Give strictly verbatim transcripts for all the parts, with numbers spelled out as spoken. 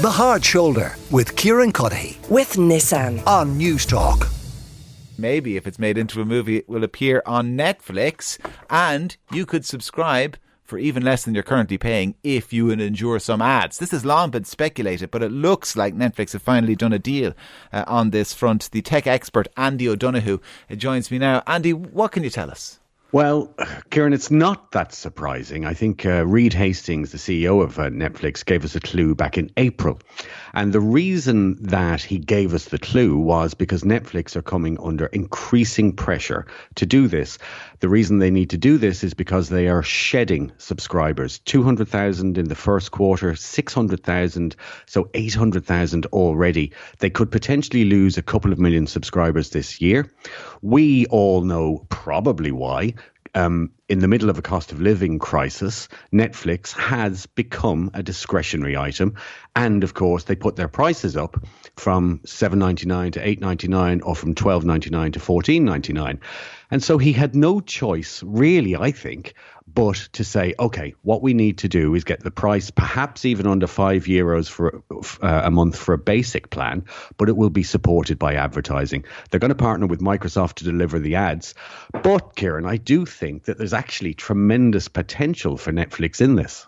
The Hard Shoulder with Kieran Cuddihy. With Nissan. On News Talk. Maybe if it's made into a movie, it will appear on Netflix, and you could subscribe for even less than you're currently paying if you would endure some ads. This has long been speculated, but it looks like Netflix have finally done a deal uh, on this front. The tech expert Andy O'Donoghue uh, joins me now. Andy, what can you tell us? Well, Kieran, it's not that surprising. I think uh, Reed Hastings, the C E O of uh, Netflix, gave us a clue back in April. And the reason that he gave us the clue was because Netflix are coming under increasing pressure to do this. The reason they need to do this is because they are shedding subscribers. two hundred thousand in the first quarter, six hundred thousand, so eight hundred thousand already. They could potentially lose a couple of million subscribers this year. We all know probably why. Um, in the middle of a cost of living crisis, Netflix has become a discretionary item. And of course, they put their prices up from seven ninety-nine to eight ninety-nine or from twelve ninety-nine to fourteen ninety-nine. And so he had no choice, really, I think, but to say, OK, what we need to do is get the price perhaps even under five euros for uh, a month for a basic plan, but it will be supported by advertising. They're going to partner with Microsoft to deliver the ads. But, Kieran, I do think that there's actually tremendous potential for Netflix in this.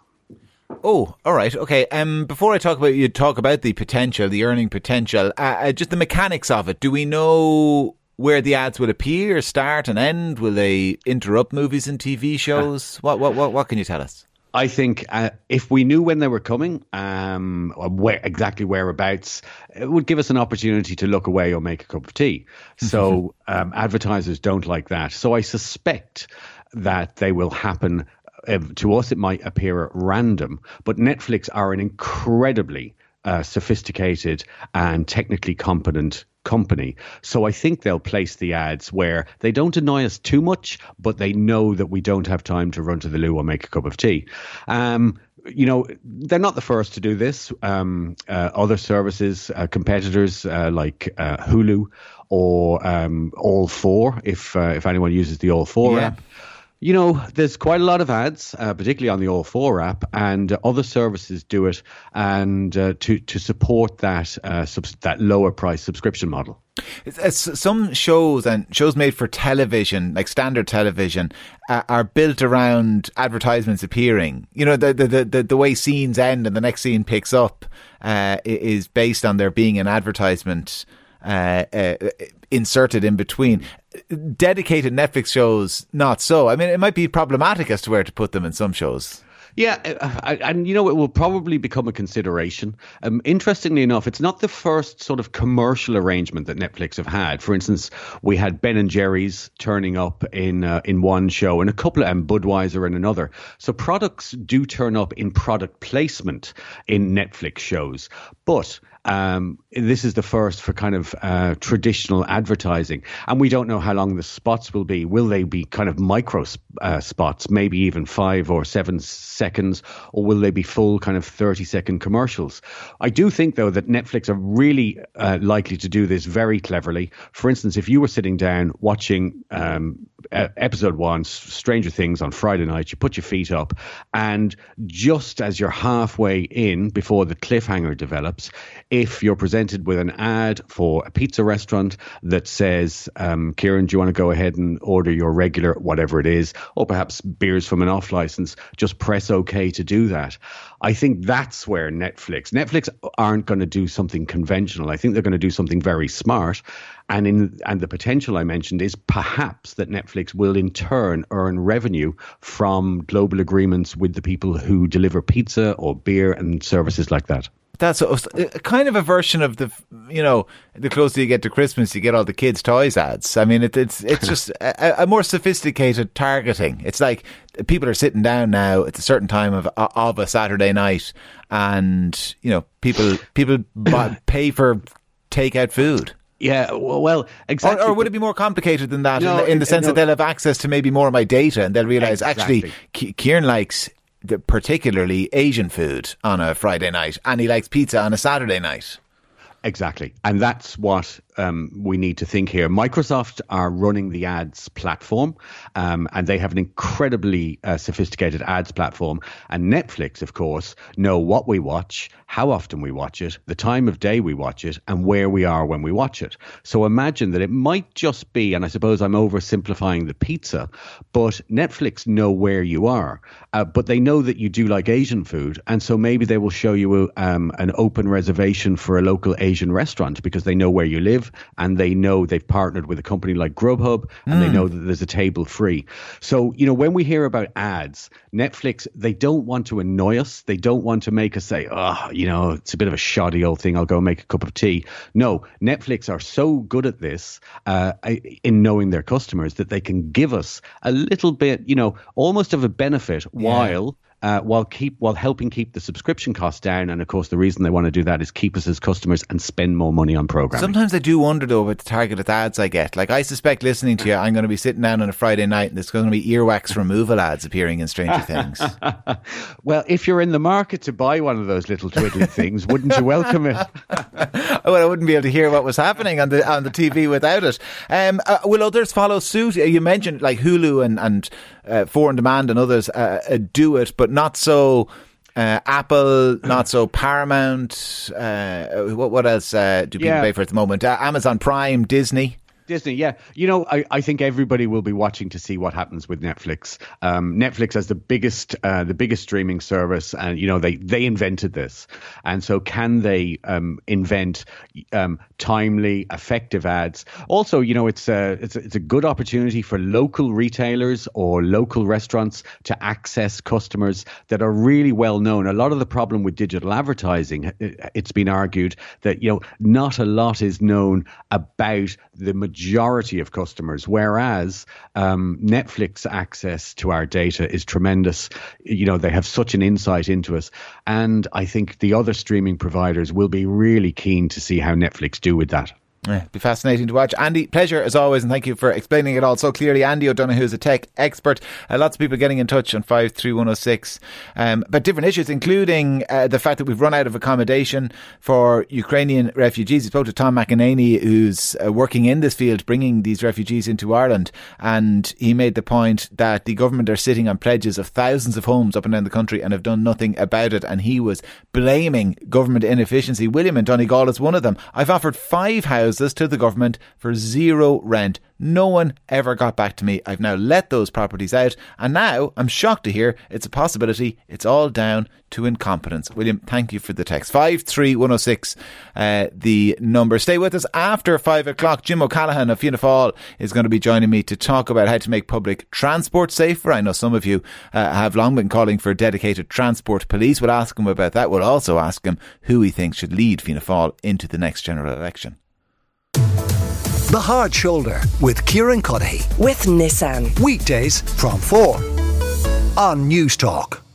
Oh, all right. Okay. Um, before I talk about you talk about the potential, the earning potential, uh, uh, just the mechanics of it. Do we know where the ads will appear, start and end? Will they interrupt movies and T V shows? What what what, what can you tell us? I think uh, if we knew when they were coming, um, or where, exactly whereabouts, it would give us an opportunity to look away or make a cup of tea. So um, advertisers don't like that. So I suspect that they will happen. Uh, to us, it might appear at random, but Netflix are an incredibly uh, sophisticated and technically competent company. So I think they'll place the ads where they don't annoy us too much, but they know that we don't have time to run to the loo or make a cup of tea. Um, you know, they're not the first to do this. Um, uh, other services, uh, competitors uh, like uh, Hulu or um, All four, if uh, if anyone uses the All four yeah. app. You know, there's quite a lot of ads, uh, particularly on the All four app, and uh, other services do it, and uh, to to support that uh, subs- that lower price subscription model. It's, it's, some shows and shows made for television, like standard television, uh, are built around advertisements appearing. You know, the the the, the way scenes end and the next scene picks up uh, is based on there being an advertisement Uh, uh, inserted in between. Dedicated Netflix shows, not so. I mean, it might be problematic as to where to put them in some shows. Yeah, and you know, it will probably become a consideration. Um, interestingly enough, it's not the first sort of commercial arrangement that Netflix have had. For instance, we had Ben and Jerry's turning up in uh, in one show, and a couple of, and Budweiser in another. So products do turn up in product placement in Netflix shows, but Um, this is the first for kind of uh, traditional advertising. And we don't know how long the spots will be. Will they be kind of micro uh, spots, maybe even five or seven seconds, or will they be full kind of thirty second commercials? I do think, though, that Netflix are really uh, likely to do this very cleverly. For instance, if you were sitting down watching um, uh, episode one, Stranger Things, on Friday night, you put your feet up, and just as you're halfway in, before the cliffhanger develops, if you're presented with an ad for a pizza restaurant that says, um, Kieran, do you want to go ahead and order your regular, whatever it is, or perhaps beers from an off license, just press OK to do that. I think that's where Netflix, Netflix aren't going to do something conventional. I think they're going to do something very smart. And in and the potential I mentioned is perhaps that Netflix will in turn earn revenue from global agreements with the people who deliver pizza or beer and services like that. That's a, a kind of a version of the, you know, the closer you get to Christmas, you get all the kids' toys ads. I mean, it, it's it's just a, a more sophisticated targeting. It's like people are sitting down now at a certain time of of a Saturday night, and you know, people people buy, pay for takeout food. Yeah, well, exactly. Or, or would it be more complicated than that, no, in the, in the sense no. that they'll have access to maybe more of my data, and they'll realise exactly. actually K- Kieran likes the particularly Asian food on a Friday night, and he likes pizza on a Saturday night. Exactly. And that's what um, we need to think here. Microsoft are running the ads platform, um, and they have an incredibly uh, sophisticated ads platform. And Netflix, of course, know what we watch, how often we watch it, the time of day we watch it, and where we are when we watch it. So imagine that it might just be, and I suppose I'm oversimplifying the pizza, but Netflix know where you are, uh, but they know that you do like Asian food, and so maybe they will show you um, an open reservation for a local Asian restaurant because they know where you live, and they know they've partnered with a company like Grubhub, and mm. they know that there's a table free. So, you know, when we hear about ads, Netflix, they don't want to annoy us. They don't want to make us say, oh, you know, it's a bit of a shoddy old thing. I'll go make a cup of tea. No, Netflix are so good at this uh, in knowing their customers that they can give us a little bit, you know, almost of a benefit yeah. while Uh, while keep while helping keep the subscription costs down. And of course, the reason they want to do that is keep us as customers and spend more money on programming. Sometimes I do wonder, though, about the targeted ads I get. Like, I suspect listening to you, I'm going to be sitting down on a Friday night and there's going to be earwax removal ads appearing in Stranger Things. Well, if you're in the market to buy one of those little twiddly things, wouldn't you welcome it? Well, I wouldn't be able to hear what was happening on the on the T V without it. Um, uh, will others follow suit? You mentioned like Hulu and, and uh, Four on Demand and others uh, uh, do it, but not so uh, Apple, not so Paramount. Uh, what, what else uh, do people yeah. pay for at the moment? Uh, Amazon Prime, Disney. Disney, yeah. You know, I, I think everybody will be watching to see what happens with Netflix. Um, Netflix as the biggest, uh, the biggest streaming service, and you know they they invented this, and so can they um, invent um, timely, effective ads? Also, you know, it's a it's a, it's a good opportunity for local retailers or local restaurants to access customers that are really well known. A lot of the problem with digital advertising, it's been argued that you know not a lot is known about the majority of customers, whereas um, Netflix access to our data is tremendous. You know, they have such an insight into us. And I think the other streaming providers will be really keen to see how Netflix do with that. Yeah, it'd be fascinating to watch. Andy, pleasure as always, and thank you for explaining it all so clearly. Andy O'Donoghue is a tech expert. Uh, lots of people getting in touch on five three one oh six um, about different issues, including uh, the fact that we've run out of accommodation for Ukrainian refugees. We spoke to Tom McEnany, who's uh, working in this field, bringing these refugees into Ireland, and he made the point that the government are sitting on pledges of thousands of homes up and down the country and have done nothing about it, and he was blaming government inefficiency. William in Donegal is one of them. I've offered five houses to the government for zero rent. No one ever got back to me. I've now let those properties out, and now I'm shocked to hear it's a possibility. It's all down to incompetence. William, thank you for the text. five three one oh six, uh, the number. Stay with us after five o'clock. Jim O'Callaghan of Fianna Fáil is going to be joining me to talk about how to make public transport safer. I know some of you uh, have long been calling for dedicated transport police. We'll ask him about that. We'll also ask him who he thinks should lead Fianna Fáil into the next general election. The Hard Shoulder with Kieran Cuddihy. With Nissan. Weekdays from four on News Talk.